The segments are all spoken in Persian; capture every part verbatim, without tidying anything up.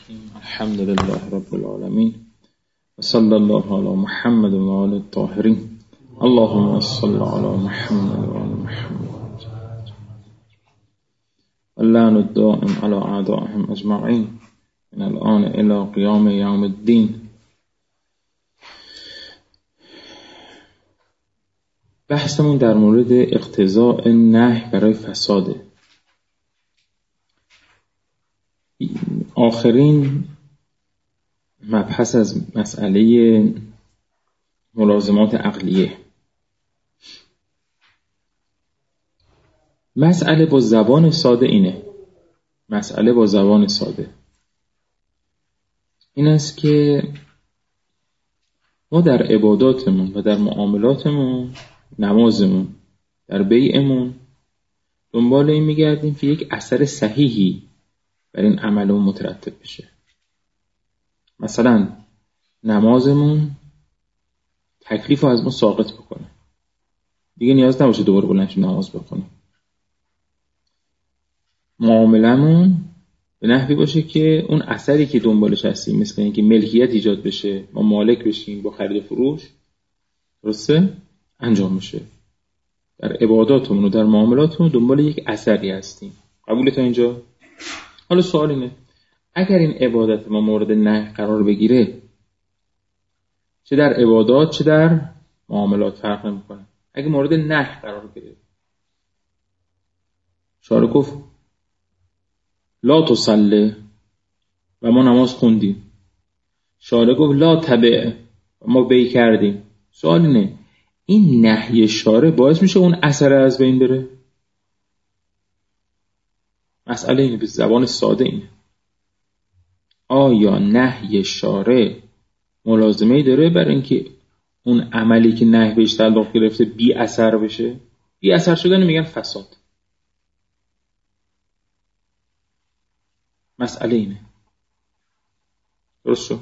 الرحیم الحمد لله رب العالمین و صلی الله علی محمد و آل الطاهرین اللهم صل علی محمد و آل محمد اللعن الدائم علی اعدائهم اجمعین من الان الی قیام یوم الدین. بحثمون در مورد اقتضاء نهی برای فساده. آخرین مبحث از مسئله ملازمات عقلیه. مسئله با زبان ساده اینه مسئله با زبان ساده این است که ما در عباداتمون و در معاملاتمون، نمازمون، در بیعمون دنبال این میگردیم که یک اثر صحیحی بر این عملمون مترتب بشه. مثلا نمازمون تکلیف رو از ما ساقط بکنه، دیگه نیاز نباشه دوباره بلند شیم نماز بخونیم. معاملمون به نحوی باشه که اون اثری که دنبالش هستیم، مثل اینکه ملکیت ایجاد بشه، ما مالک بشیم با خرید و فروش، درسته؟ انجام میشه. در عباداتمون و در معاملاتمون دنبال یک اثری هستیم. قبول تا اینجا؟ حالا سوال اینه، اگر این عبادت ما مورد نهی قرار بگیره، چه در عبادات چه در معاملات فرق نمیکنه، اگه مورد نهی قرار بگیره، شارع گفت لا تصلی و ما نماز خوندیم، شارع گفت لا تبع و ما بی کردیم، سوال اینه این نهی شارع باعث میشه اون اثر از بین بره؟ مسئله اینه، به زبان ساده اینه، آیا نهی شارع ملازمه‌ای داره برای اینکه اون عملی که نهی بهش تعلق گرفته بی اثر بشه؟ بی اثر شدن میگن فساد. مسئله اینه. درست شد؟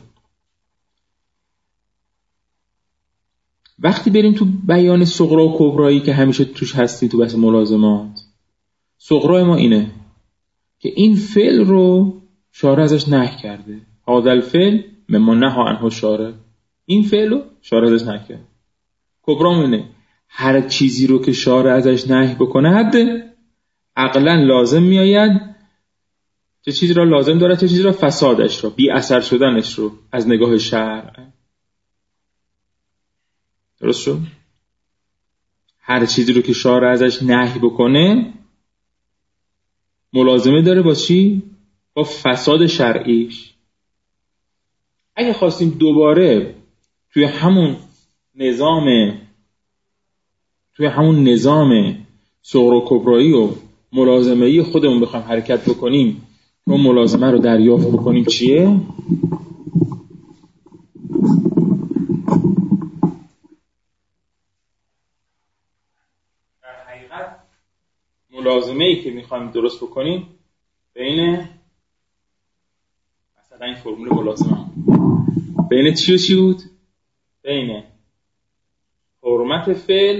وقتی بریم تو بیان صغرا و کبرایی که همیشه توش هستیم تو بحث ملازمات، صغرای ما اینه که این فعل رو شارع ازش نهی کرده، هذا الفعل مما نهی عنه شارع، این فعل رو شارع ازش نهی کرده. کبرام اینه هر چیزی رو که شارع ازش نهی بکنه حد عقلا لازم میآید چه چیزی را لازم داره، چه چیزی را فسادش رو، بی اثر شدنش رو از نگاه شرع. درست شد؟ هر چیزی رو که شارع ازش نهی بکنه ملازمه داره با چی؟ با فساد شرعیش. اگه خواستیم دوباره توی همون نظام توی همون نظام صغرا و کبرایی و ملازمه‌ای خودمون بخوایم حرکت بکنیم، اون ملازمه رو دریافت بکنیم چیه؟ در حقیقت ملازمه‌ای که میخوایم درست بکنیم بین مثلا این فرمول ملازمه بین چی و چی بود؟ بین حرمت فعل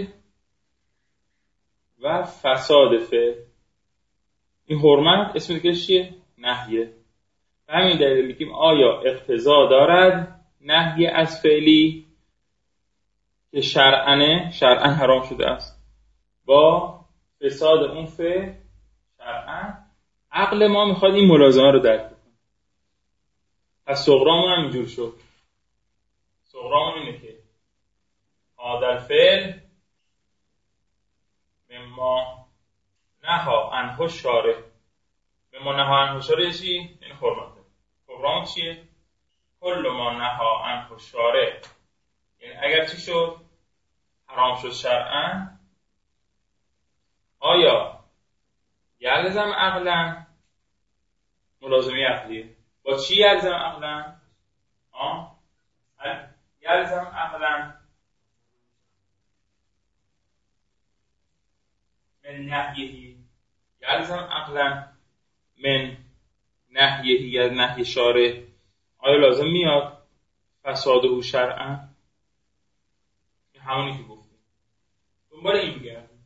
و فساد فعل. این حرمت اسم دیگه چیه؟ نهیه. به همین دلیل میگیم آیا اقتضا دارد نهی از فعلی که شرعاً شرعاً حرام شده است با فساد اون فعل شرعاً عقل ما میخواد این ملازمه رو درک کنه. پس صغرامون هم اینجور شد. صغرامون اینه که هذا الفعل مما نهی عنه شارع. مما نهی عنه شارع چی؟ این حرمته. کبرام چیه؟ کل ما نهی عنه شارع، یعنی اگر چی شد؟ حرام شد شرعاً، آیا یلزم عقلاً ملازمه عقلیه؟ با چی یلزم عقلاً؟ آه؟ یلزم عقلاً من نهیه، یلزم عقلاً من نهیه یا نهی شارع. آیا لازم میاد فساده و شرعاً؟ همونی که گفتیم دنبال این میگردیم.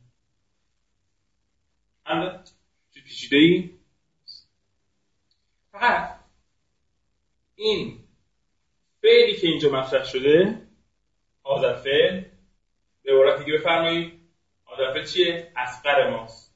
البته چه پیچیده‌ای؟ فقط این فعلی که اینجا مطرح شده هذا فعل، به عبارت دیگه بفرمایید هذا فعل چیه؟ اصغر ماست.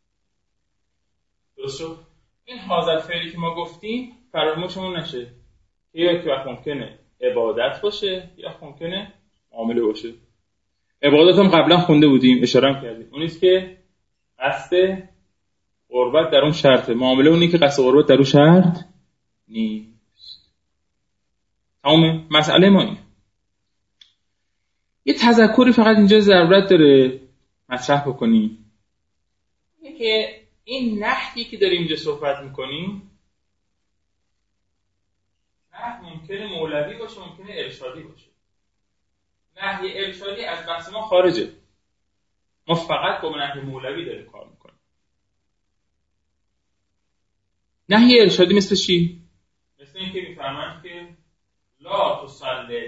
درست شد؟ این هذا فعلی که ما گفتیم فراموشمون نشه که یا که وقت ممکنه عبادت باشه یا ممکنه معامله باشه. عبادت هم قبلا خونده بودیم، اشاره هم کردیم، اونیست که قصد قربت در اون شرطه، معامله اونی که قصد قربت در اون شرط نیست. تمام مسئله ما اینه. یه تذکری فقط اینجا ضرورت داره مطرح بکنیم، اینه که این نحوی که داریم اینجا صحبت میکنیم نحو ممکنه مولوی باشه، ممکنه ارشادی باشه. نحوی ارشادی از بحث ما خارجه، ما فقط با نحوی مولوی داریم کار میکنیم. نحوی ارشادی مثل چی؟ مثل این که میفرمایند که لا تصلی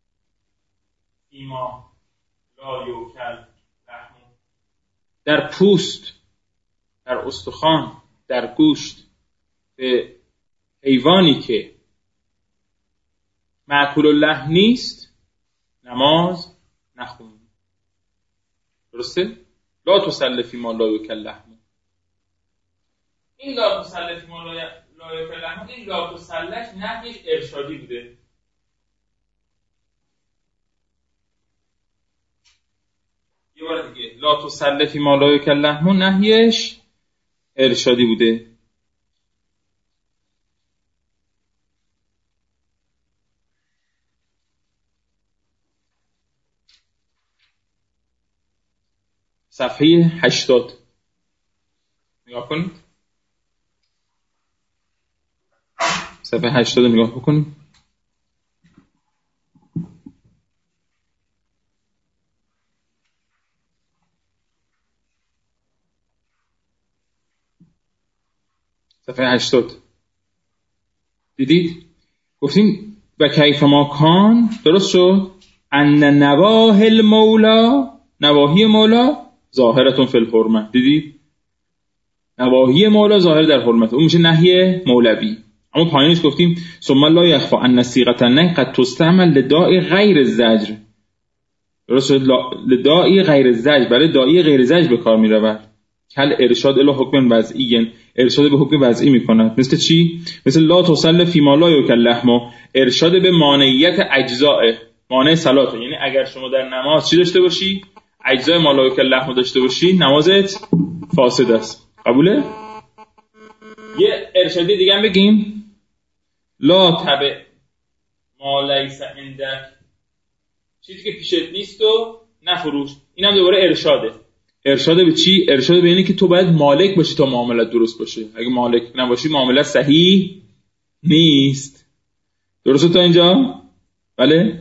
فیما لا یوکل لحم، در پوست، در استخوان، در گوشت به حیوانی که مأکول اللحم نیست نماز نخون. درسته؟ لا تصلی فیما لا یوکل لحم. این لا تصلی فیما لا یوکل لحم، این لا تسلش نحوش ارشادی بوده. یه بار دیگه لا تصلی فیما لا یوکل لحم نحوش ارشادی بوده. صفحه هشتاد نگاه کنید. صفحه هشتاد نگاه بکنید. صفحه هشتاد دیدید؟ گفتیم و کیف ما کان، درست شد؟ ان نواهی المولا، نواهی مولا ظاهرتون فی الحرمه. دیدید؟ نواهی مولا ظاهر در حرمت، اون میشه نهی مولوی. اما پایینش گفتیم ثم لا یخفی ان صیغه النهی قد تستعمل لداعی غیر الزجر. درست شد؟ لداعی غیر الزجر، برای داعی غیر زجر به کار میرود. کل ارشاد الی حکم وضعی، ارشاد به حکم وضعی میکند. مثل چی؟ مثل لا تصلی فیما لا یوکل لحم، ارشاد به مانعیت اجزاء، مانع صلات. یعنی اگر شما در نماز چی داشته باشی؟ اجزای ما لا یوکل لحم داشته باشی، نمازت فاسد است. قبوله؟ یه ارشادی دیگه هم بگیم، لا تبع ما لیس عندک، چیزی که پیشت نیست و نفروش. اینم دوباره ارشاده. ارشاد به چی؟ ارشاد به اینه که تو باید مالک باشی تا معاملت درست باشه. اگه مالک نباشی معاملت صحیح نیست. درسته تا اینجا؟ بله؟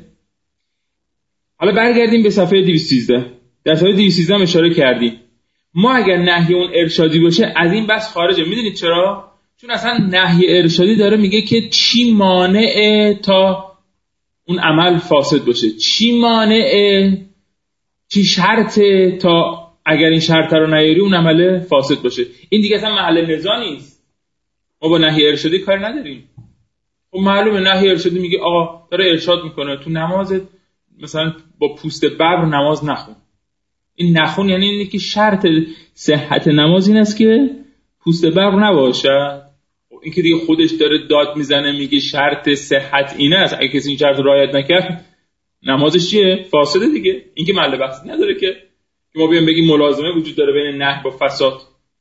حالا برگردیم به صفحه دویست و سیزده. در صفحه دویست و سیزده هم اشاره کردیم ما اگر نهی اون ارشادی باشه از این بس خارجه. میدونید چرا؟ چون اصلا نهی ارشادی داره میگه که چی مانعه تا اون عمل فاسد باشه، چی مانعه، چی شرطه تا اگر این شرط رو نیاری اون عمل فاسد باشه. این دیگه اصلا محل نزاع نیست. ما با نهی ارشادی کار نداریم. خب معلومه نهی ارشادی میگه آقا داره ارشاد میکنه تو نمازت مثلا با پوست ببر نماز نخون. این نخون یعنی اینه که شرط صحت نماز این است که پوست ببر نباشه. این که دیگه خودش داره داد میزنه میگه شرط صحت اینه است، اگه کسی این شرط رعایت نکرد نمازش چیه؟ فاسده دیگه. این که محل بحث نداره که ما بیایم بگیم ملازمه وجود داره بین نهی با فساد.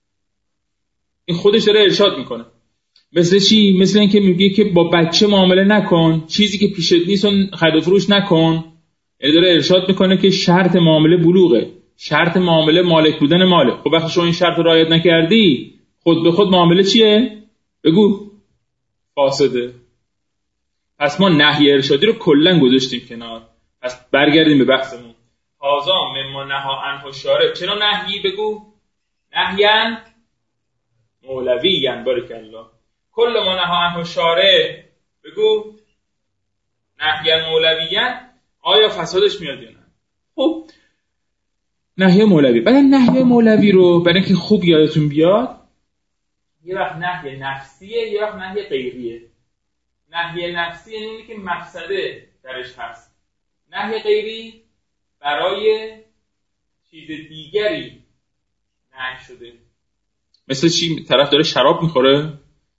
این خودش داره ارشاد میکنه. مثل چی؟ مثل این که میگه که با بچه معامله نکن، چیزی که پیشت نیست اون خرید و فروش نکن. یعنی داره ارشاد میکنه که شرط معامله بلوغه، شرط معامله مالک بودن ماله. خب وقتی شما این شرط رو رعایت نکردی خود به خود معامله چیه؟ بگو فاسده. پس ما نهی ارشادی رو کلا گذاشتیم کنار. پس برگردیم به بحثمون. هازا مما نها عنه الشارع. چرا نهی؟ بگو نهیان مولویان. بارک الله. کل ما نها عنه الشارع بگو نهیان مولویان. آیا فسادش میاد یا نه؟ خب نهی مولوی. بعد نهی مولوی رو برای اینکه خوب یادتون بیاد، یه وقت نهی نفسیه، یه وقت نهی غیریه. نهی نفسی یعنی اینی که مفسده درش هست. نهی غیری برای چیز دیگری نهی شده. مثل چی؟ طرف داره شراب میخوره،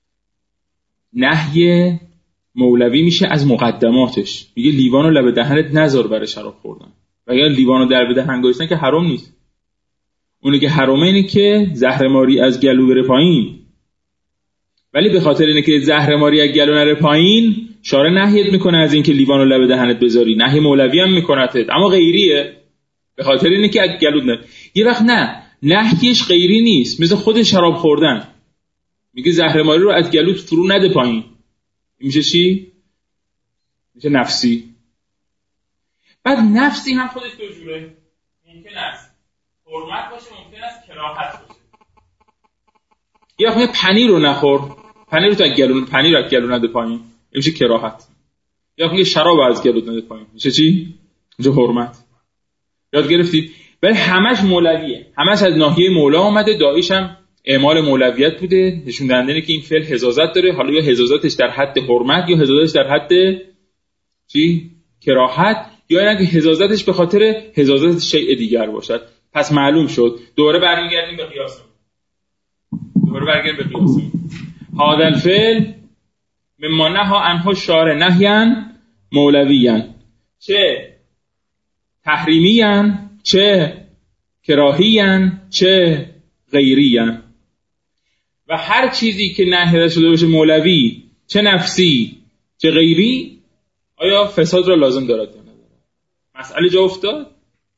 نهی مولوی میشه از مقدماتش، میگه لیوانو لب دهنت نذار برای شراب خوردن. و اگر لیوانو در به دهن گذاشتن که حرام نیست. اونی که حرامه اینه که زهرماری از گلو بره پایین. ولی به خاطر اینه که زهرماری از گلو نره پایین، شارع نهیت میکنه از اینکه لیوانو لب دهنت بذاری. نهی مولوی هم میکنه، اما غیریه. به خاطر اینه که از گلو نره. یه وقت نه، نهیش غیری نیست، مثل خود شراب خوردن. میگه زهرماری رو از گلوت فرو نده پایین. میشه چی؟ میشه نفسی. بعد نفسی هم خودش دو جوره. ممکن است حرمت باشه، ممکن است کراهت باشه. یا میگه پنیر رو نخور، پنیر رو تو از گلو، پنیر رو از گلو نده پایین، میشه کراهت. یا میگه شراب از گلو نده پایین، میشه چی؟ میشه حرمت. یاد گرفتید؟ ولی همش مولویه، همش از ناحیه مولا اومده. داییش هم اعمال مولویت بوده، نشون دهنده اینه که این فعل حزازت داره. حالا یا حزازتش در حد حرمت یا حزازتش در حد چی؟ کراهت، یا اینکه حزازتش به خاطر حزازت شیء دیگر باشد. پس معلوم شد. دوباره برمیگردیم به قیاس. دوباره برگردیم به قیاس. هذا الفعل مما نهى عنه الشارع نهیا مولویا، چه تحریمیا چه کراهیا چه غیریا. و هر چیزی که نهی شده باشه مولوی، چه نفسی چه غیری، آیا فساد را لازم دارد یا ندارد؟ مسئله جا افتاد.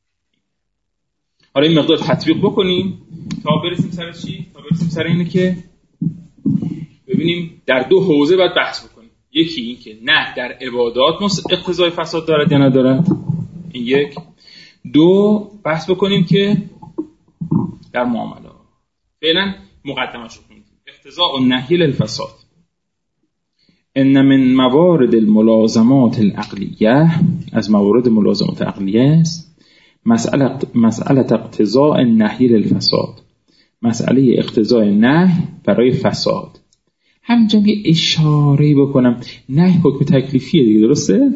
حالا این مقدار تطبیق بکنیم تا برسیم سر چی؟ تا برسیم سر اینه که ببینیم در دو حوزه باید بحث بکنیم. یکی این که نه در عبادات اقتضای فساد دارد یا ندارد، این یک. دو بحث بکنیم که در معاملات. فعلا مقدمه‌اش رو کنیم. اقتضاء النهی للفساد. ان من موارد الملازمات العقلیه، از موارد ملازمات عقلیه است مسئله مسئله اقتضاء النهی للفساد، مسئله اقتضاء نهی برای فساد. همینجا یه اشاره بکنم، نهی حکم تکلیفیه دیگه، درسته؟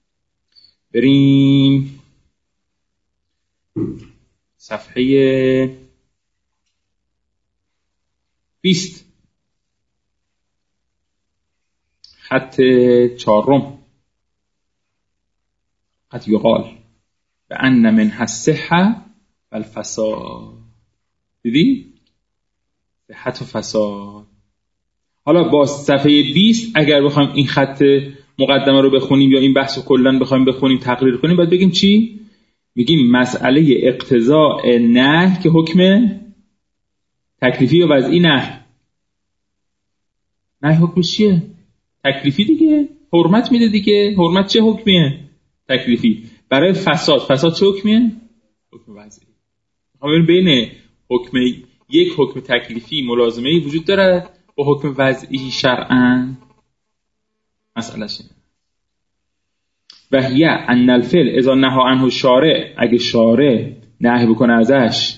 بریم صفحه بیست، خط چهارم. قد یقال بأن من الصحة والفساد. دیدی؟ صحت و فساد. حالا با صفحه بیست اگر بخوایم این خط مقدمه رو بخونیم یا این بحث رو کلن بخوایم بخونیم تقریر کنیم، باید بگیم چی؟ میگیم مسئله اقتضاء نهی که حکم تکلیفی و وضعی نهی. نهی حکمش چیه؟ تکلیفی دیگه. حرمت میده دیگه. حرمت چه حکمیه؟ تکلیفی. برای فساد، فساد چه حکمیه؟ حکم وضعی. میخوام بین حکم یک حکم تکلیفی ملازمه‌ای وجود داره با حکم وضعی شرعاً. مسئله اینه. و هی ان الفعل اذا نهى عنه الشارع، اگه شارع نهی بکنه ازش،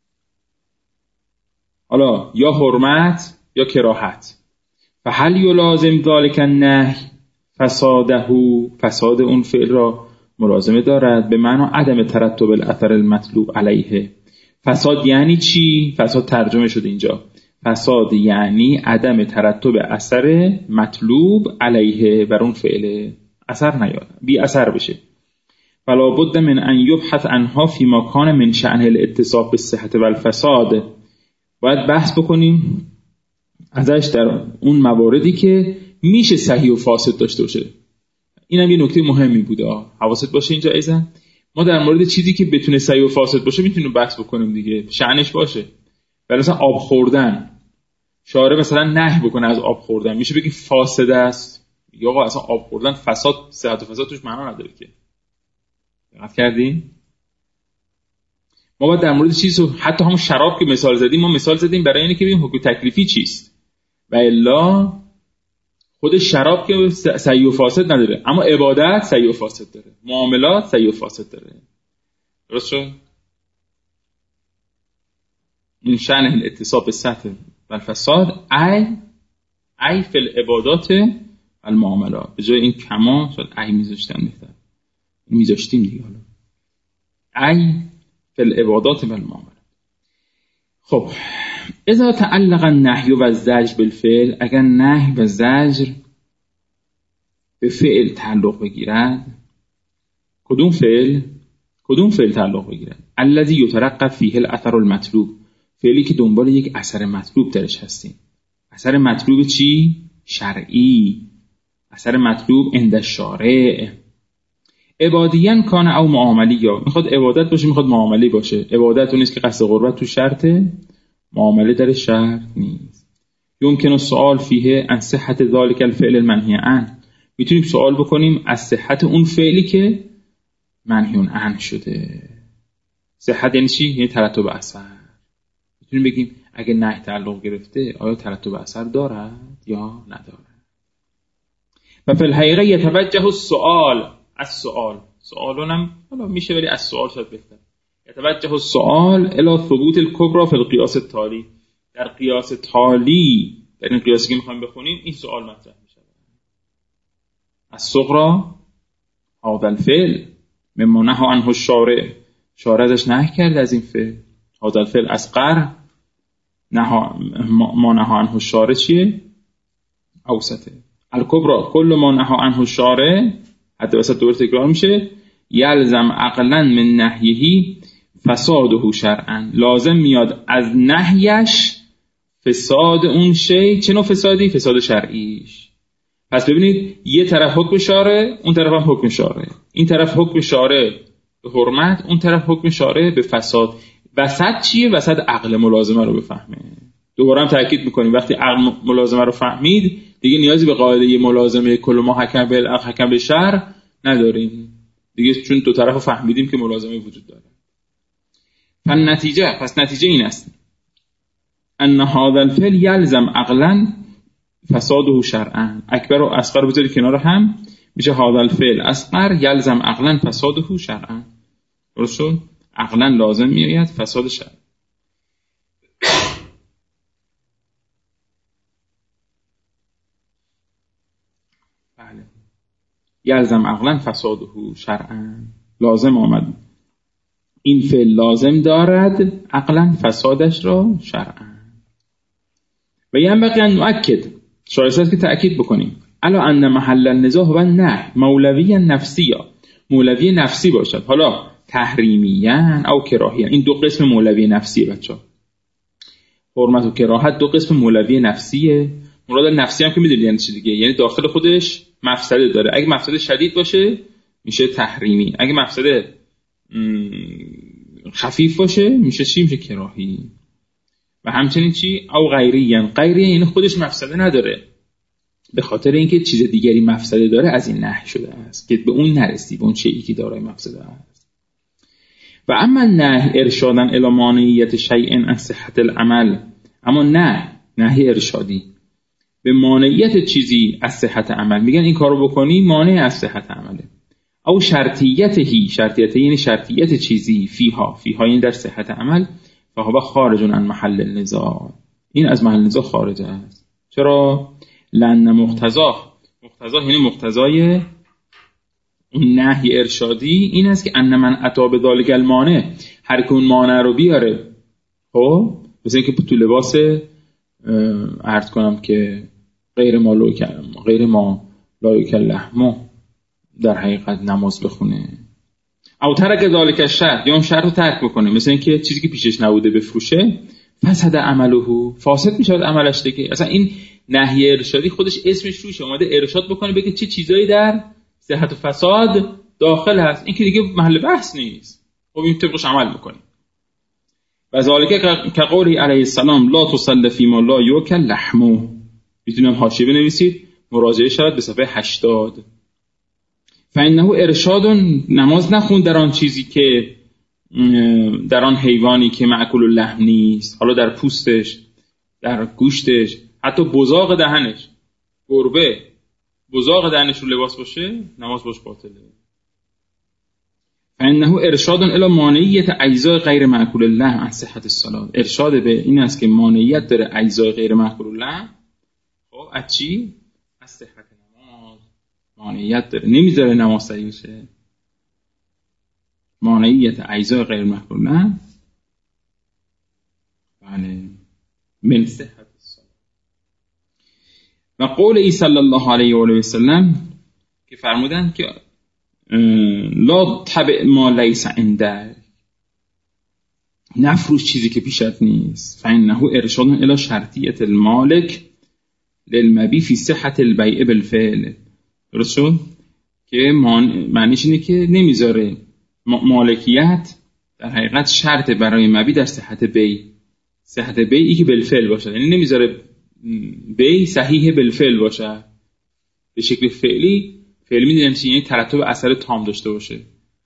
حالا یا حرمت یا کراهت، فهل یلازم ذلك النهی فساده، فساد اون فعل را ملازمه دارد، به معنی عدم ترتب الاثر المطلوب علیه. فساد یعنی چی؟ فساد ترجمه شده اینجا. فساد یعنی عدم ترتب اثر مطلوب علیه، بر اون فعل اثر نیاد، بی اثر بشه. فلا بد من ان یبحث عنها فی ما کان من شأن الاتصاف بالصحة والفساد. باید بحث بکنیم ازش در اون مواردی که میشه صحیح و فاسد داشته باشه. اینم یه نکته مهمی بوده، حواست باشه اینجا. ایزن ما در مورد چیزی که بتونه صحیح و فاسد باشه میتونیم بحث بکنیم دیگه، شأنش باشه. ولی مثلا آب خوردن، شارع مثلا نهی بکنه از آب خوردن، میشه بگی فاسد است؟ یا آقا اصلا آب خوردن فساد، صحت و فساد توش معنا نداره که. دقت کردین؟ ما باید در مورد چیزو، حتی همون شراب که مثال زدیم، ما مثال زدیم برای اینکه ببینیم حکم تکلیفی چیست. و الا خود شراب که صحیح و فاسد نداره، اما عبادت صحیح و فاسد داره، معاملات صحیح و فاسد داره. درست شد؟ این شأن الاتصاب بالصحة والفساد ای ای فی العبادات المعاملات. به جای این کما شاید ای میذاشتن بهتر، میذاشتیم دیگه. حالا ای فی العبادات و المعاملات. خب اذا تعلق النهی و الزجر بالفعل، اگر نهی و زجر به فعل تعلق بگیرد، کدوم فعل؟ کدوم فعل تعلق بگیرد؟ الذی یترقب فیه الاثر المطلوب، فعلی که دنبال یک اثر مطلوب درش هستیم. اثر مطلوب چی؟ شرعی. اثر مطلوب عند الشارع. عبادیان کان او معاملی، یا میخواد عبادت باشه میخواد معاملی باشه. عبادت اون نیست که قصد قربت تو شرطه، معامله در شرط نیست. یمکن السؤال فیه عن صحت ذلك الفعل المنهی عنه، میتونیم سوال بکنیم از صحت اون فعلی که منهی عنه شده. صحت یعنی چی؟ یعنی ترتب اثر. میتونیم بگیم اگه نهی تعلق گرفته آیا ترتب اثر دارد یا ندارد. و فی الحقیقه یتوجه السؤال، از سؤال سؤالون هم حالا میشه ولی از سؤال شاید بهتر. یتوجه السؤال الی ثبوت الکبرى فی القیاس التالی، در قیاس تالی، در این قیاسی که میخوایم بخونیم این سؤال مطرح میشه. از صغرى هذا الفعل مما نهى عنه الشارع، شارع ازش نهی کرد از این فعل. هذا الفعل اصغر نهى ما نهى عنه الشارع چیه؟ اوسطه. الکبرى کل ما نهى عنه الشارع، حتی وسط دوباره تکرار میشه، یلزم عقلا من نهیه فساده شرعا، لازم میاد از نهیش فساد اون شی. چه نوع فسادی؟ فساد شرعیش. پس ببینید یه طرف حکم شارع، اون طرف هم حکم شارع. این طرف حکم شارع به حرمت، اون طرف حکم شارع به فساد. وسط چیه؟ وسط عقل ملازمه رو بفهمه. دوباره هم تاکید میکنیم وقتی عقل ملازمه رو فهمید دیگه نیازی به قاعده ملازمه کل ما حکم بالعقل حکم بالشرع نداریم دیگه، چون دو طرفو فهمیدیم که ملازمه وجود داره. پس نتیجه پس نتیجه این است ان هذا الفعل یلزم عقلا فساده شرعا. اکبر و اصغر بذاری کنار هم میشه هذا الفعل اصغر یلزم عقلا فساده شرعا. درست شد؟ عقلا لازم میاد فساد شرع. بله یلزم عقلا فساده شرعا، لازم آمد این فعل لازم دارد عقلا فسادش را شرعا. و ینبغی ان نؤکد، شایسته است که تأکید بکنیم، الا ان محل النزاع و نه مولوی نفسی، یا مولوی نفسی باشد، حالا تحریمیان او کراهیان. این دو قسم مولوی نفسیه بچه‌ها. حرمت و کراهت دو قسم مولوی نفسیه. مراد نفسی هم که میدونید یعنی چی دیگه، یعنی داخل خودش مفسده داره. اگه مفسده شدید باشه میشه تحریمی، اگه مفسده خفیف باشه میشه چی؟ میشه کراهی. و همچنین چی؟ او غیریان، غیری یعنی خودش مفسده نداره، به خاطر اینکه چیز دیگری مفسده داره از این نهی شده است که به اون نرسی، به اون چیزی که دارای مفسده است. و اما نهی ارشادا الی مانعیت شیء عن صحت العمل، اما نه نهی ارشادی به مانعیت چیزی از صحت عمل، میگن این کارو بکنی مانع از صحت عمله. او شرطیتهی، شرطیته یعنی شرطیت چیزی، فیها فیها یعنی در صحت عمل، فهو خارج عن محل النزاع، این از محل نزاع خارج است. چرا؟ لأن مقتضا، مقتضا یعنی مقتضای اون نهی ارشادی این است که ان من اتی بذلک المانع، هر کی اون مانع رو بیاره. خب مثلا اینکه تو لباس عرض کنم که غیر ما لوک غیر ما لایک اللحم در حقیقت نماز بخونه، او ترک ذلک الشرط، یا اون شرط رو ترک بکنه، مثلا اینکه چیزی که پیشش نبوده بفروشه، فسد عمله، فاسد میشه عملش دیگه. اصلا این نهی ارشادی خودش اسمش روش اومده ارشاد بکنه، بگه چه چیزایی در صحت و فساد داخل هست، این که دیگه محل بحث نیست. خب این طبقش عمل میکنه. و ذالک که قولی علیه السلام لا تصلی فیما لا یؤکل لحمه، میتونم حاشیه بنویسید مراجعه شود به صفحه هشتاد. فانه ارشاد، نماز نخون در آن چیزی که در آن حیوانی که معکول اللحم نیست، حالا در پوستش، در گوشتش، حتی بزاق دهنش، گربه بزاق دهنش رو لباس باشه نماز باش باطله. فانه ارشاد الی مانعیت اجزاء غیر معکول اللحم عن صحت الصلاه، ارشاد به این است که مانعیت داره اجزاء غیر معکول اللحم خب از چی؟ از صحت نماز. مانعیت داره، نمیذاره نماز صحیح بشه. مانعیت اجزای غیر محلولن بله من صحت الصلاة. و قول ای صلی الله علیه و آله و سلم که فرمودن که لا تبع ما لیس عندک، نفروش چیزی که پیشت نیست. فانه ارشاد الی شرطیت المالک للمبی فی صحت البیع بالفعل. درست شد که معنیش اینه که نمیذاره مالکیت در حقیقت شرط برای مبی در صحت بیع، صحت بیعی که بالفعل باشه، یعنی نمیذاره بیع صحیح بالفعل باشه به شکل فعلی. فعلی میدونیم چی؟ یعنی ترتب اثر تام داشته باشه،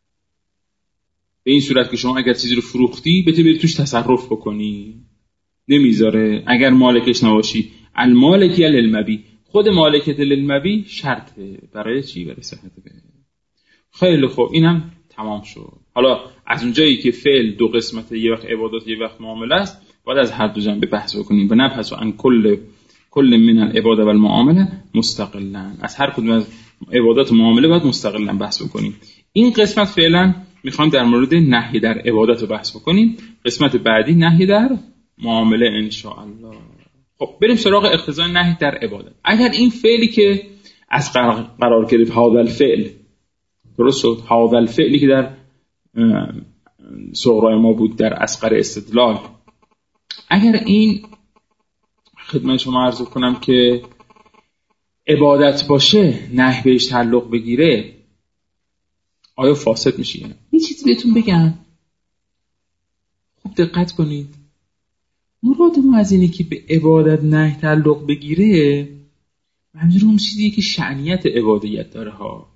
به این صورت که شما اگر چیزی رو فروختی بتونی بری توش تصرف بکنی. نمیذاره اگر مالکش نباشی. المالکی للمبی، خود مالکیت للمبی شرطه برای چی؟ برای صحت بیع. خیلی خوب، اینم تمام شد. حالا از اونجایی که فعل دو قسمته، یه وقت عبادت یه وقت معامله است، باید از هر دو جنبه بحث بکنیم. و نبحث عن کل کل من العباده و المعامله مستقلا، از هر کدوم از عبادات و معامله باید مستقلا بحث بکنیم. این قسمت فعلا میخوایم در مورد نهی در عبادت رو بحث بکنیم، قسمت بعدی نهی در معامله ان شاء الله. خب بریم سراغ اقتضای نهی در عبادت. اگر این فعلی که از قرار گرفت هذا الفعل، درست شد، هذا الفعلی که در صغرای ما بود در اصغر استدلال، اگر این خدمت شما عرض کنم که عبادت باشه، نهی بهش تعلق بگیره، آیا فاسد میشه؟ یه چیزی بهتون بگم خوب دقت کنید. مراد ما از اینه که به عبادت نهی تعلق بگیره، منظور اون چیزیه که شأنیت عبادیت داره ها،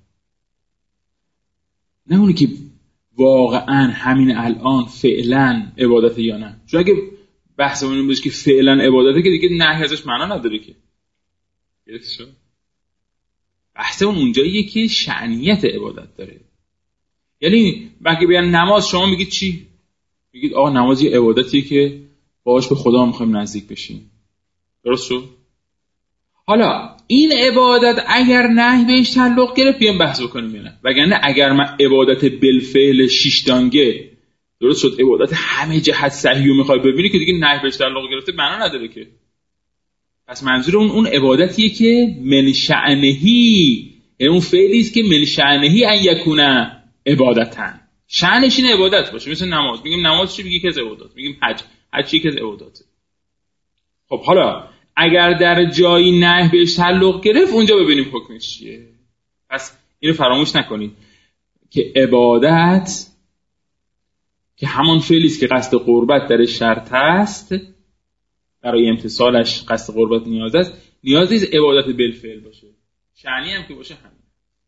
نه اونی که واقعا همین الان فعلا عبادته یا نه. چون اگه بحث اون باشه که فعلا عبادته که دیگه نهی ازش معنا نداره که. درست شد؟ بحث اون اونجاییه که شأنیت عبادت داره. یعنی وقتی بیان نماز، شما میگید چی؟ میگید آقا نماز یه عبادتیه که باهاش به خدا میخوایم نزدیک بشیم. درست شد؟ حالا این عبادت اگر نهی بهش تعلق گرفت بیام بحث بکنیم یا نه. وگرنه اگر من عبادت بالفعل شش دانگه، درست شد، عبادت همه جهت صحیح رو میخوای ببینی که دیگه نهی بهش تعلق گرفته معنا نداره که. پس منظور اون اون عبادتیه که من شأنهی، یعنی اون فعلی است که من شأنهی ان یکونه عبادتن، شأنش این عبادت باشه. مثل نماز، میگیم نماز چی؟ میگه که از عبادات. میگیم حج، حج چی؟ که از عباداته. خب حالا اگر در جایی نهی بهش تعلق گرفت، اونجا ببینیم حکمش چیه. پس اینو فراموش نکنید که عبادت که همان فعلی است که قصد قربت در شرط است، برای امتثالش قصد قربت نیاز است، نیاز نیست عبادت بالفعل باشه، شأنی هم که باشه همین.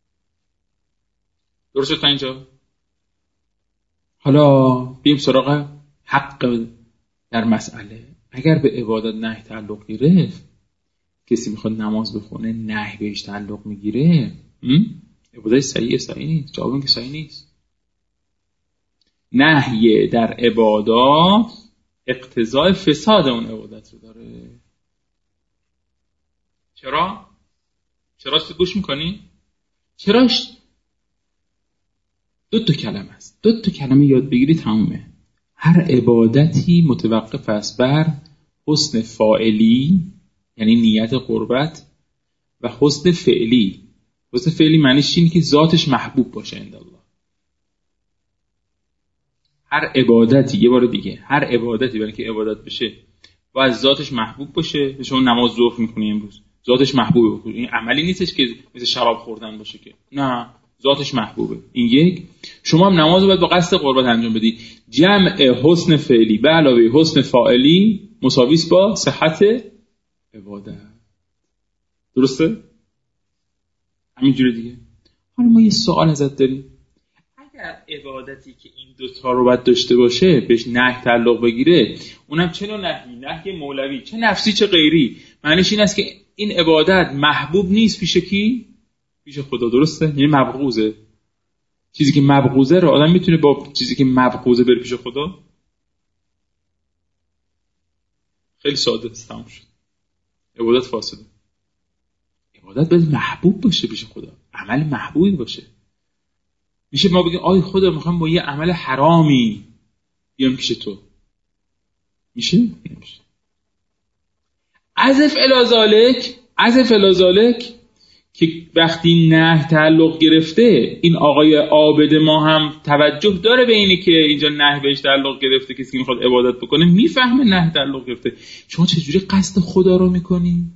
درست شد تا اینجا؟ حالا بیم سراغ حق در مسئله. اگر به عبادت نهی تعلق گرفت، کسی میخواد نماز بخونه نهی بهش تعلق میگیره، عبادت صحیح صحیح نیست. جواب این که صحیح نیست. نهی در عبادات اقتضای فساد اون عبادت رو داره. چرا؟ چراش گوش میکنی؟ چراش دو تا کلمه است. دو تا کلمه یاد بگیری تمومه. هر عبادتی متوقف است بر حسن فاعلی، یعنی نیت قربت، و حسن فعلی. حسن فعلی معنیش اینه که ذاتش محبوب باشه عند الله. هر عبادتی، یه بار دیگه، هر عبادتی برای که عبادت بشه باید ذاتش محبوب باشه. شما نماز ظهر میکنی امروز، ذاتش محبوبه باشه. این عملی نیستش که مثل شراب خوردن باشه که، نه، ذاتش محبوبه. این یک. شما هم نماز رو باید با قصد قربت انجام بدی. جمع حسن فعلی به علاوه حسن فاعلی مساوی است با صحت عبادت. درسته؟ همینجوری دیگه. حالا ما یه سوال ازت داریم. اگر عبادتی که این دوتا رو باید داشته باشه بهش نهی تعلق بگیره، اونم چه نوع نهی؟ نهی مولوی، چه نفسی چه غیری. معنیش این است که این عبادت محبوب نیست پیش کی؟ پیش خدا. درسته؟ یعنی مبغوضه. چیزی که مبغوضه رو آدم میتونه با چیزی که مبغوضه بره پیش خدا؟ خیلی ساده است، تموم شد. عبادت فاسده. عبادت باید محبوب باشه پیش خدا، عمل محبوبی باشه. میشه ما بگیم آی خدا میخوام با یه عمل حرامی بیام پیش تو، میشه؟ نمیشه. عزف الازالک عزف الازالک که وقتی نه تعلق گرفته، این آقای عابد ما هم توجه داره به اینی که اینجا نه بهش تعلق گرفته، کسی که میخواد عبادت بکنه میفهمه نه تعلق گرفته. شما چجوری قصد خدا رو میکنی؟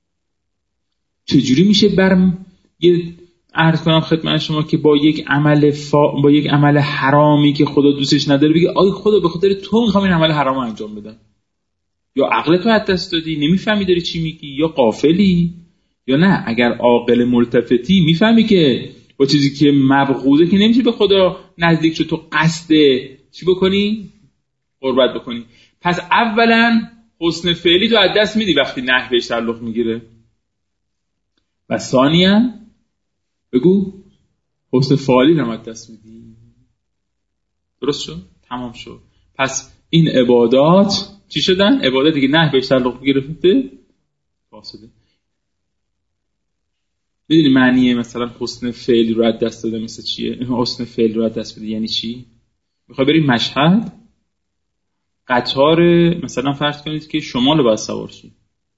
چجوری میشه برم یه عرض کنم خدمت شما که با یک عمل فا... با یک عمل حرامی که خدا دوستش نداره بگی آی خدا به خاطر تو میخوام این عمل حرام رو انجام بدم؟ یا عقلت رو از دست دادی نمیفهمی داری چی میگی، یا غافلی، یا نه اگر عاقل ملتفتی میفهمی که با چیزی که مبغوضه که نمیشه به خدا نزدیک شو، تو قصد چی بکنی؟ قربت بکنی. پس اولا حسن فعلی تو از دست میدی وقتی نه بهش تعلق میگیره، و ثانیا بگو حسن فعالی رو از دست میدی. درست شد؟ تمام شد. پس این عبادات چی شدن؟ عبادتی که نه بهش تعلق گرفته فاسده. میدونی معنی مثلا حسن فعلی رو از دست داده مثل چیه؟ حسن فعلی رو از دست بده یعنی چی؟ میخوای بریم مشهد، قطار مثلا فرض کنید که شمال رو باید سوار شید،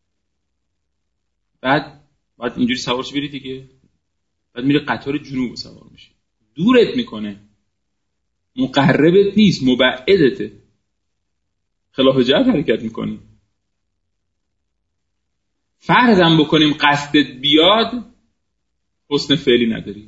بعد بعد اینجوری سوار شید برید دیگه، بعد میره قطار جنوب سوار میشه، دورت میکنه، مقربت نیست، مبعدته، خلاف جهت حرکت میکنی. فرضم بکنیم قصدت بیاد، حسن فعلی نداری.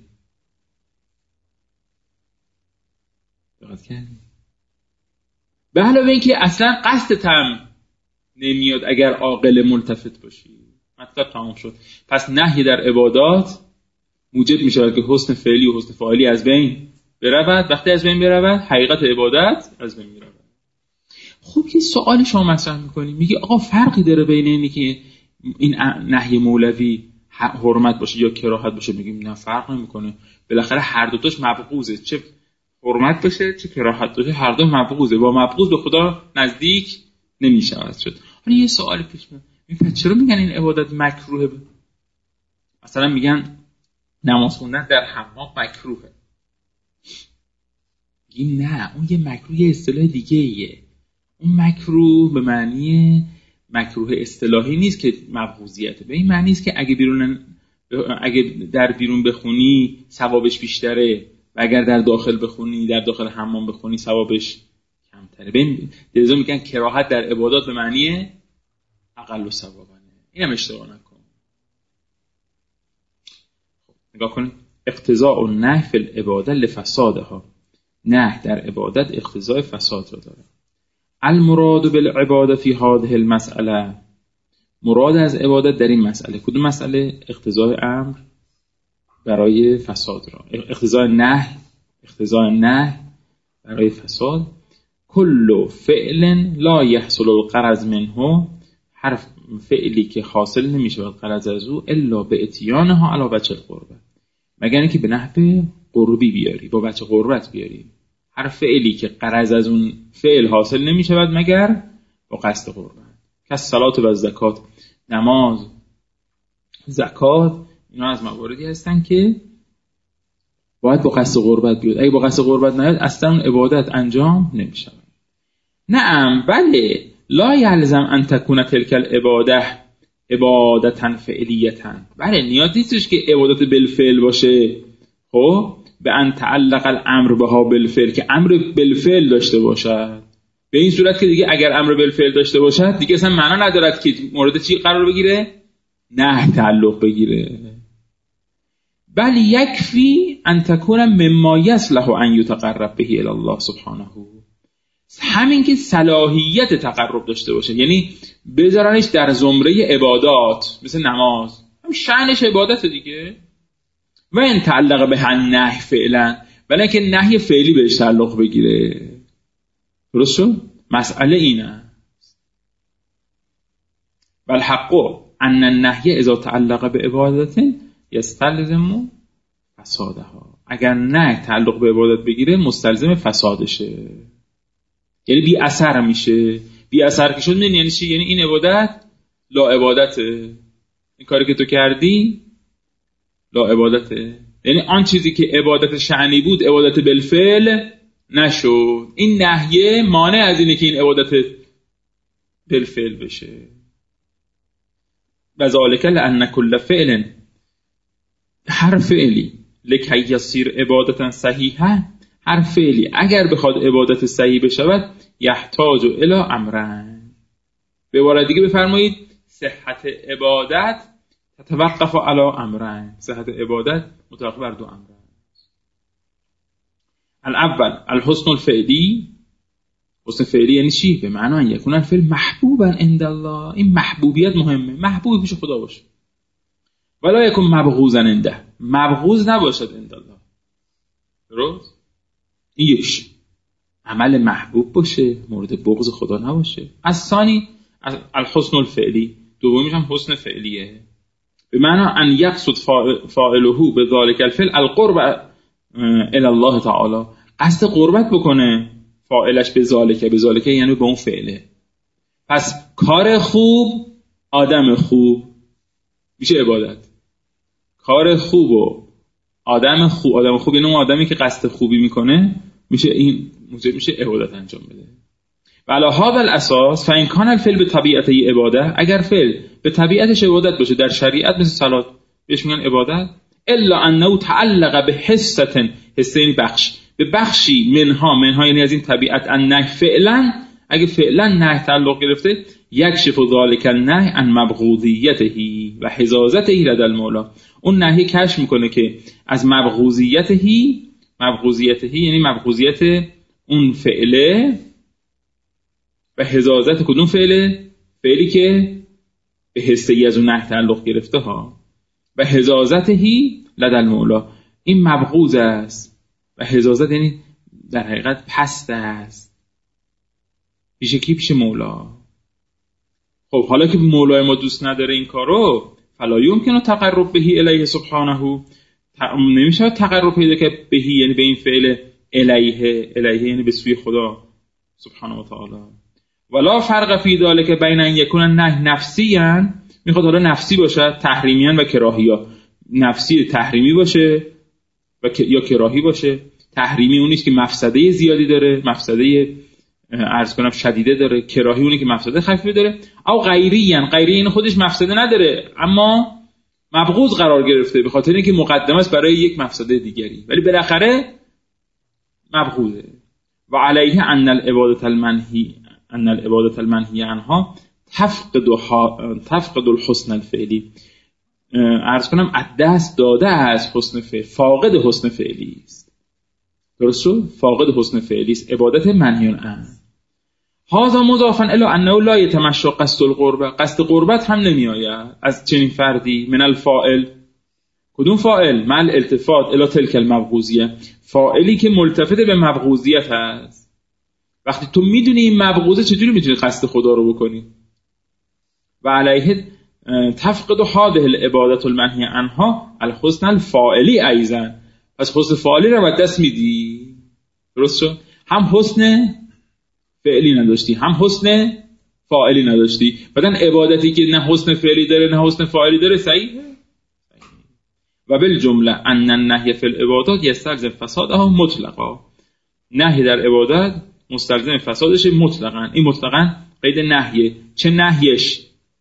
دقت کردی؟ به علاوه این که اصلا قصدت هم نمیاد اگر عاقل ملتفت باشی. مطلب تمام شد. پس نهی در عبادات موجب میشه که حسن فعلی و حسن فاعلی از بین برود. وقتی از بین برود حقیقت عبادت از بین میرود. خب یه سوال شما مطرح میکنی، میگی آقا فرقی داره بین اینی که این نهی مولوی حرمت باشه یا کراهت باشه؟ میگیم نه فرق نمیکنه، بالاخره هر دو تاش مبغوضه، چه حرمت باشه چه کراهت باشه هر دو مبغوضه، با مبغوض به خدا نزدیک نمیشه شد. حالا یه سوال پیش میاد، میگن چرا میگن این عبادت مکروهه؟ مثلا میگن نماز خوندن در حمام مکروهه. میگیم نه، اون یه مکروه یه اصطلاح دیگه ایه. اون مکروه به معنی مکروه اصطلاحی نیست که مبغوضیته، به این معنی است که اگه بیرون اگه در بیرون بخونی ثوابش بیشتره و اگر در داخل بخونی در داخل حمام بخونی ثوابش کمتره. ببین لازم میگن کراهت در عبادات به معنی اقل ثوابانه. اینم اشتباه نکن. خب نگاه کنید، اقتضاء النهی فی العباده لفسادها، نهی در عبادت اقتضای فساد را داره. المراد بالعباده فی هذه المسئله، مراد از عبادت در این مسئله کدوم مسئله؟ اقتضای امر برای فساد را، اقتضای نهی اقتضای نهی برای فساد. کل فعل لا یحصل الغرض منه، هر فعلی که حاصل نمیشه غرض از او الا به اتیانها علی وجه القربه، مگر اینکه به نحو قربی بیاری، با وجه قربت بیاری. هر فعلی که غرض از اون فعل حاصل نمیشه مگر با قصد قربت. که صلات و زکات، نماز، زکات، اینا از مواردی هستن که باید با قصد قربت بیاد. اگه با قصد قربت نیاد اصلا اون عبادت انجام نمیشه. نعم بله، لا یلزم ان تکون تلک العباده عبادتا فعلیتا، بله نیاز نیستش که عبادت بالفعل باشه. خب به ان تعلق الامر بها بالفعل، که امر بالفعل داشته باشد. به این صورت که دیگه اگر امر بالفعل داشته باشد دیگه اصلا معنا ندارد که مورد چی قرار بگیره؟ نه تعلق بگیره. بل یکفی ان تکون مما یصلح ان یتقرب به الی الله سبحانه، همین که صلاحیت تقرب داشته باشه، یعنی بذارنش در زمره عبادات مثل نماز، هم شأنش عبادت دیگه. و این تعلق به النهی فعلا، ولی که نهی فعلی بهش تعلق بگیره. درست شد؟ مسئله اینه. والحق ان النهی اذا تعلق به عبادت یستلزم فسادها، اگر نه تعلق به عبادت بگیره مستلزم فسادشه، یعنی بی اثر میشه. بی اثر که شد یعنی چی؟ یعنی این عبادت لا عبادته، این کاری که تو کردی لا عبادته، یعنی آن چیزی که عبادت شأنی بود عبادت بالفعل نشد. این نهیه مانع از اینه که این عبادت بالفعل بشه. و ذالک لأن کل فعل، هر فعلی لکی یصیر عبادتا صحیحه، هر فعلی اگر بخواد عبادت صحیح بشود یحتاج الی امرین. به عبارت دیگه بفرمایید صحت عبادت تتوقف علی امرین، صحت عبادت متوقف بر دو امر. الاول الحسن الفعلی، حسن فعلی یعنی چی؟ به معنی یکون الفعل محبوبا عند الله، این محبوبیت مهمه، محبوب پیش خدا باشه. ولا یکون مبغوضا عنده، مبغوض نباشد عند الله. درست؟ این یکیش عمل محبوب باشه، مورد بغض خدا نباشه. از ثانی الحسن الفعلی، دومیش هم حسن فعلیه، به معنی ان یقصد فاعله بذلک الفعل القرب الی الله تعالی، قصد قربت بکنه فاعلش به ذالک، به ذالک یعنی به اون فعله. پس کار خوب، آدم خوب میشه عبادت. کار خوب و آدم خوب، آدم خوب یعنی اون آدمی که قصد خوبی میکنه، میشه این میشه عبادت انجام بده. و علی هذا الاساس فان کان الفعل به طبیعته عباده، اگر فعل به طبیعتش عبادت باشه در شریعت مثل صلات بهش میگن عبادت، الا انه تعلق به حصه، حصه یعنی بخش، به بخشی منها، منها یعنی از این طبیعت النهی فعلا، اگه فعلا نهی تعلق گرفته یکشف ذلک النهی عن مبغوضیته و حزازته لدى المولا، اون نهی کشف میکنه که از مبغوضیته، مبغوضیته یعنی مبغوضیت اون فعله و حزازت کدوم فعله؟ فعلی که به حصه‌ای از اون نهی تعلق گرفته ها. و حزازته لدى المولا، این مبغوض است و حزازت یعنی در حقیقت پست است. پیش کی؟ پیش مولا. خب حالا که مولای ما دوست نداره این کارو، فلا یمکن تقرب بهی الیه سبحانه، نمیشه تقرب پیدا که بهی یعنی به این فعل الیه، الیه یعنی به سوی خدا سبحانه و تعالی. ولا فرق فی ذلک بین ان یکون النهی نفسیاً، میخواد حالا نفسی باشه تحریمیان و کراهیا، نفسی تحریمی باشه و یا کراهی باشه. تحریمی اونیست که مفسده زیادی داره، مفسده عرض کنم شدیده داره، کراهی اونی که مفسده خفیفه داره. او غیریان، غیری این خودش مفسده نداره اما مبغوض قرار گرفته به خاطر اینکه مقدمه است برای یک مفسده دیگری، ولی بالاخره مبغوضه. و علیه ان العبادة المنهی ان العبادة المنهی عنها تفقد تفقد الحسن الفعلی، عرض کنم از دست داده از حسن فعل، فاقد حسن فعلی است. درست شد؟ فاقد حسن فعلی است عبادت منهی عنه. هذا مضافا الی انه لا یتمشى قصد القربه، قصد قربت هم نمی آید از چنین فردی. من الفاعل، کدوم فاعل؟ مع الالتفات الی تلک المبغوضیه، فاعلی که ملتفت به مبغوضیت است. وقتی تو میدونی این مبغوضه چجوری میتونی قصد خدا رو بکنی؟ و علیه تفقد هذه العبادة المنهی عنها الحسن الفاعلی ایضا، پس حسن فاعلی رو از دست میدی. درست شد؟ هم حسن فعلی نداشتی هم حسن فاعلی نداشتی، بعدن عبادتی که نه حسن فعلی داره نه حسن فاعلی داره صحیحه. و بالجمله ان النهی فی العبادات یستلزم فسادها مطلقا، نهی در عبادت مستلزم فسادش مطلقاً. این مطلقاً قید نهیه، چه نهیش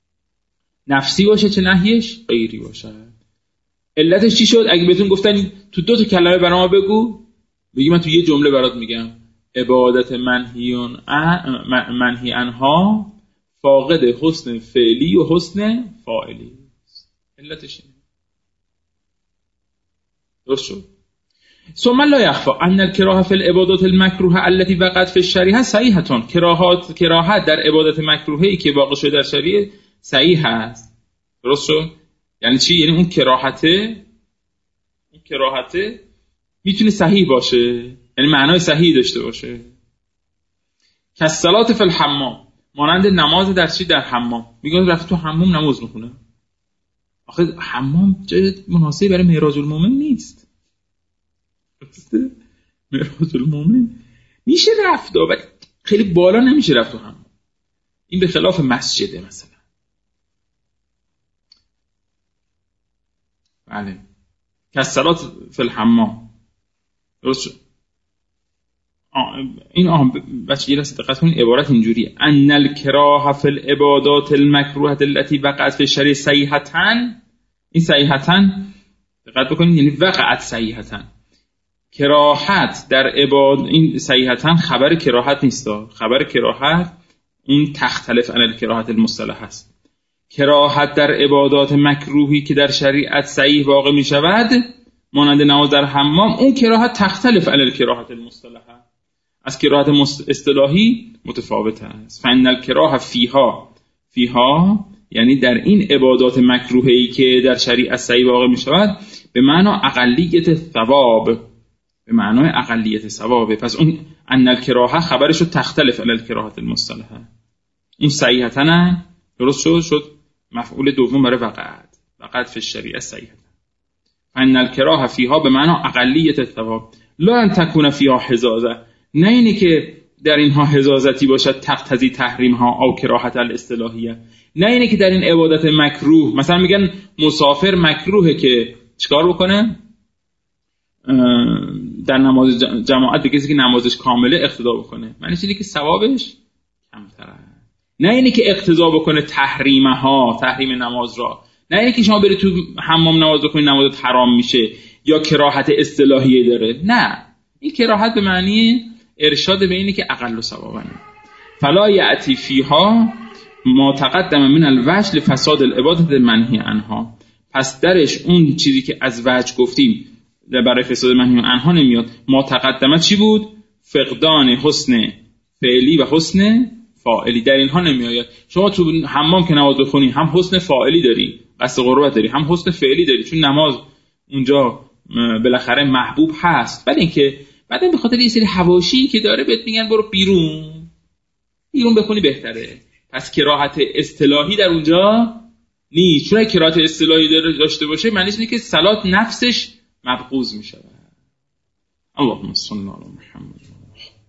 نفسی باشه چه نهیش غیری باشه. علتش چی شد؟ اگه بهتون گفتن تو دو تا کلمه برام ما بگو، بگی من تو یه جمله برات میگم. عبادت منهیون منهی عنها فاقد حسن فعلی و حسن فاعلی. علتش اینه. درست شد؟ ثم لا يخفى ان الكراهه في العبادات المكروهه التي وقعت في الشريعه صحيحه، کراهات کراهت در عبادت مکروهی که واقع شده در شریعه صحیح است. درست شد؟ یعنی چی؟ یعنی اون کراهته اون کراهته میتونه صحیح باشه، یعنی معنای صحیح داشته باشه. که صلات فی الحمام، مانند نماز در چی؟ در حمام. میگن رفت تو حمام نماز میخونه. آخه حمام جای مناسبی برای معراج المومن نیست. معراج المومن میشه رفت ولی خیلی بالا نمیشه رفت تو حمام. این به خلاف مسجده مثلا. بله. کالصلاة فی الحمام. درست شد؟ این آه بچه یه لحظه دقت کنید، عبارت اینجوریه: ان الکراهه فی العبادات المکروهه التي وقعت فی الشرع صحیحةً. این صحیحةً دقت بکنید یعنی وقعت صحیحةً. کراهت در عباد، این صحیحةً خبر کراهت نیست، خبر کراهت اون تختلف عن الکراهت المصطلح هست. کراهت در عبادات مکروهی که در شریعت صحیح واقع می شود مانند نماز در حمام، اون کراهت تختلف عن الکراهت المصطلح، از کراهت اصطلاحی متفاوت است. فان الکراهه فیها، فیها یعنی در این عبادات مکروهی که در شریعت صحیح واقع می شود، به معنی اقلیت ثواب، به معنای اقلیت ثوابه. پس اون ان الکراهه خبرشو تختلف علی الکراهت المصطلحه، این صحیحةً نه، درست شد شد مفعول دوم برای وقعت، وقعت فی الشریعه صحیحةً. ان الکراهه فیها به معنی اقلیت ثواب، لا ان تکون فیها حزازه، نه اینی که در اینها حزازتی باشد تقتضی تحریم ها او کراهت الاصطلاحیه، نه اینی که در این عبادت مکروه، مثلا میگن مسافر مکروهه که چیکار بکنه در نماز جماعت به کسی که نمازش کامله اقتدا بکنه، معنی اینه که ثوابش کمتره. نه اینه که اقتدا بکنه تحریمه ها، تحریم نماز را، نه اینه که شما برید تو حمام نماز بخونید نمازت حرام میشه یا کراهت اصطلاحیه داره، نه، این کراهت به معنی ارشاد به اینه که اقل ثوابن. فلا یأتی فیها ما تقدم من الوجه لفساد العبادت منهی عنها، پس درش اون چیزی که از وجه گفتیم برای فساد منهی عنها نمیاد. ما تقدمه چی بود؟ فقدان حسن فعلی و حسن فاعلی، در اینها نمیآید. شما تو حمام که نماز بخونی هم حسن فاعلی داری، قصد قربت داری، هم حسن فعلی داری، چون نماز اونجا بالاخره محبوب هست. بعد اینکه بعدن به خاطر یه سری حواشی که داره بهت میگن برو بیرون، بیرون بخونی بهتره. پس کراهت اصطلاحی در اونجا نیست، چون کراهت اصطلاحی داره داشته باشه معنیش اینه که صلات نفسش مبغوض میشه. اللهم صل علی محمد.